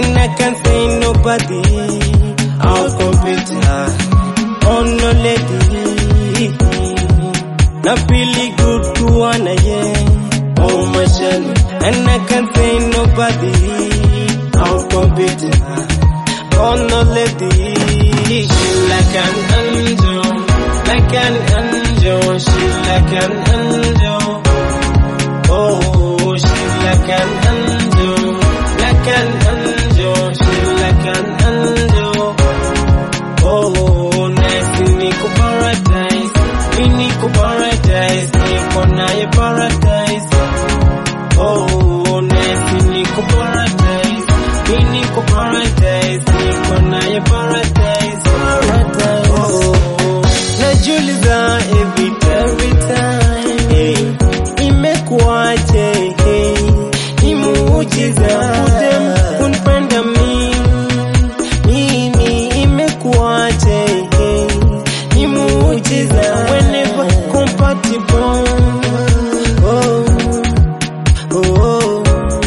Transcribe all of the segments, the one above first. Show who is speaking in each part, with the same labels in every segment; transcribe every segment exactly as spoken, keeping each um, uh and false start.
Speaker 1: and I can't say nobody I'll compete her. Oh no lady, not really good to wanna yeah. Oh my shell, and I can't say nobody I'll compete her. Oh no lady, she like an angel, like an angel, she like an angel. Oh, she like an angel, like an angel, she like an angel. Oh, nice, niko paradise, niko paradise, niko na ye paradise. Oh, nice, niko paradise, niko paradise, niko na ye paradise, paradise. Oh, najiuliza every time, every time, hey, imekuaje, hey, ni muujiza kudem kunipenda mimi, mimi imekuaje, hey, ni muujiza whenever compatible. Oh, oh, oh.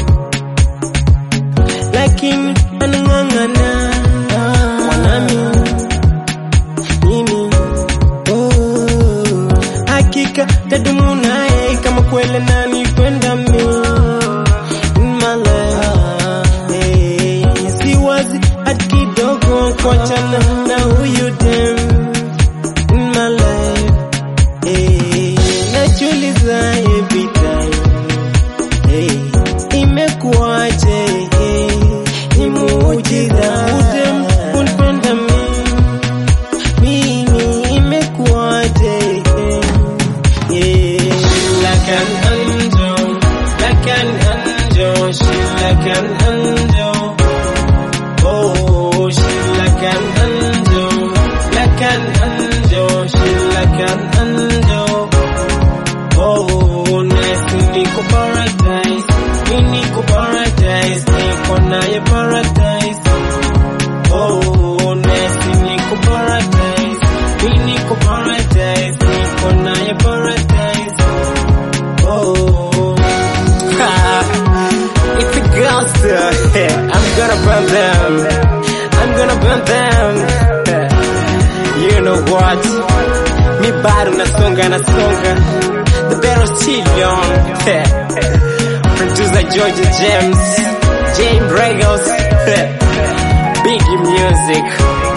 Speaker 1: Lakini anang'ang'ana wanami mimi, oh, hakika tadumu naye kama kweli nanipenda mimi in my life. Hey, siwazi hadi kidogo kuachana na huyu dem in my life. Hey, najiuliza every time, hey, imekuaje, hey, ni muujiza udem kunipenda mimi, mimi imekuaje, hey, hey. Like an angel, like an angel, she like an angel. Oh, she like an angel, like an angel, she like an angel. Oh, nice, niko paradise, niko paradise, niko na ye paradise. Oh, nice, niko paradise, niko paradise, niko na ye paradise. Oh, it's a gangster. I'm gonna burn them. I'm gonna burn them. You know what? Mi bado nasonga nasonga. The battle's still young. Producer George James, James Regals, Biggie Music.